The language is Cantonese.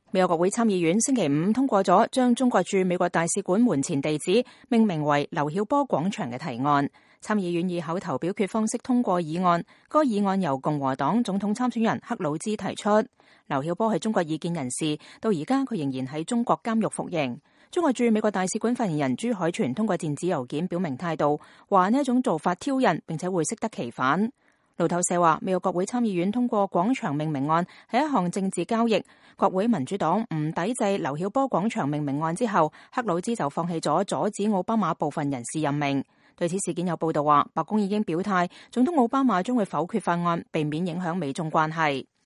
美國國會參議院星期五通過咗將中國駐美國大使館門前地址命名為劉曉波廣場嘅提案。參議院以口頭表決方式通過議案，該議案由共和黨總統參選人克魯茲提出。劉曉波係中國異見人士，到而家佢仍然喺中國監獄服刑。中國駐美國大使館發言人朱海泉通過電子郵件表明態度，話呢一種做法挑釁，並且會適得其反。路透社話，美國國會參議院通過廣場命名案係一項政治交易。國會民主黨唔抵制劉曉波廣場命名案之後，克魯茲就放棄咗阻止奧巴馬部分人士任命。對此事件有報道話，白宮已經表態，總統奧巴馬將會否決法案，避免影響美中關係。